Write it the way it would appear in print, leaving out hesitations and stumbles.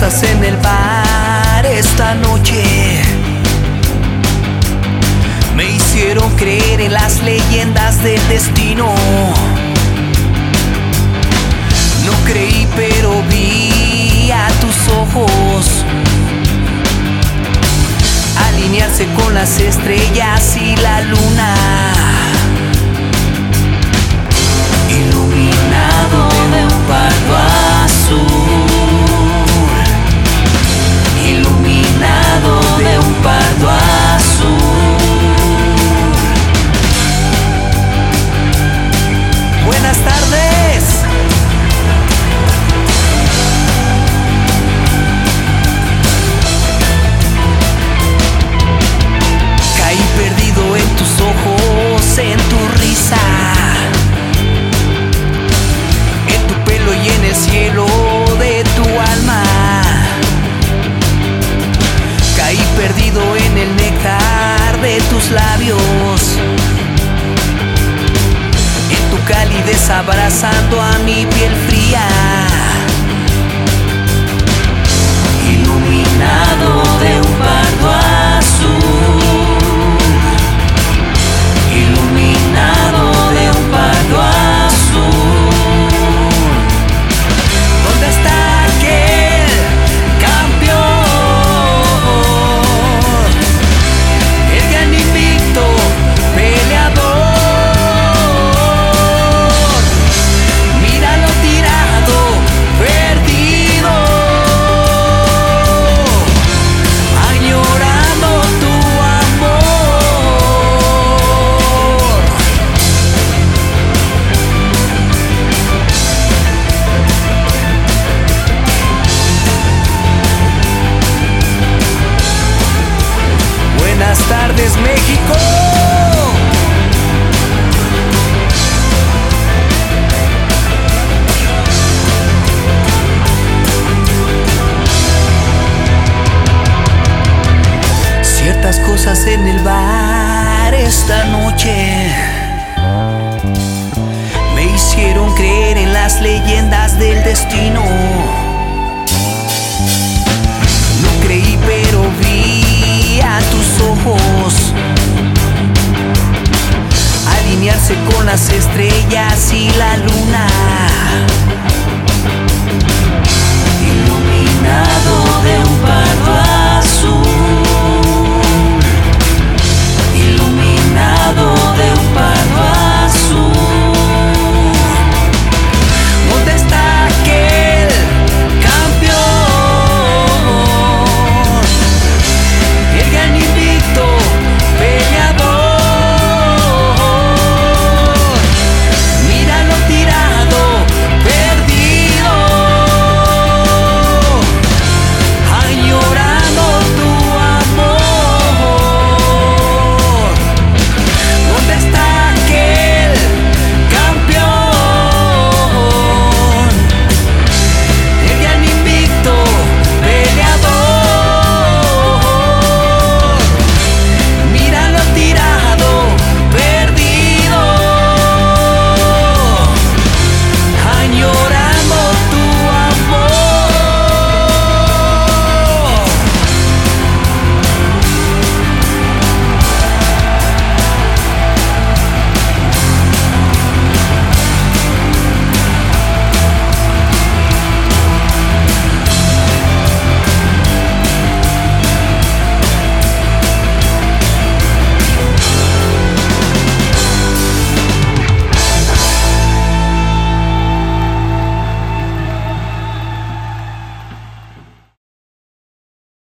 cosas en el bar esta noche me hicieron creer en las leyendas del destino. No creí, pero vi a tus ojos alinearse con las estrellas y la luna, iluminado de un pardo azul, iluminado de un pardo azul. Buenas tardes. Caí perdido en tus ojos, en tu risa, en tu pelo y en el cielo de tu alma. Caí perdido en el néctar de tus labios, en tu calidez abrazando a mi piel fría, iluminado de un pardo azul, iluminado de un pardo azul. ¿Dónde está aquel campeón? El gran invicto peleador. Míralo tirado, perdido, añorando tu amor. Buenas tardes, México. Ciertas cosas en el bar esta noche me hicieron creer en las leyendas del destino. No creí, pero vi a tus ojos alinearse con las estrellas y la luna,